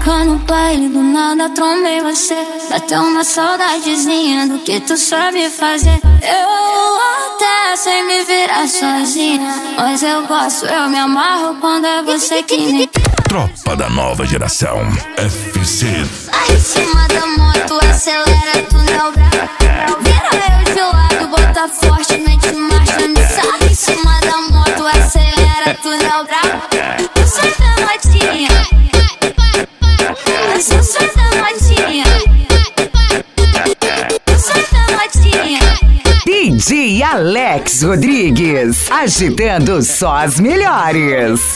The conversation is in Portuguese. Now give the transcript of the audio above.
Tava no baile, do nada trombei você. Bateu uma saudadezinha do que tu sabe fazer. Eu até sei me virar sozinha, mas eu gosto, eu me amarro quando é você que me... Tropa da nova geração, FC. Aí em cima da moto, acelera, tu não bravo. Vira eu de lado, bota forte, mete marcha, me sabe. Em cima da moto, acelera, tu não bravo. Eu sou da motinha, eu sou da motinha, eu sou da motinha. DJ Alex Rodrigues, agitando só as melhores.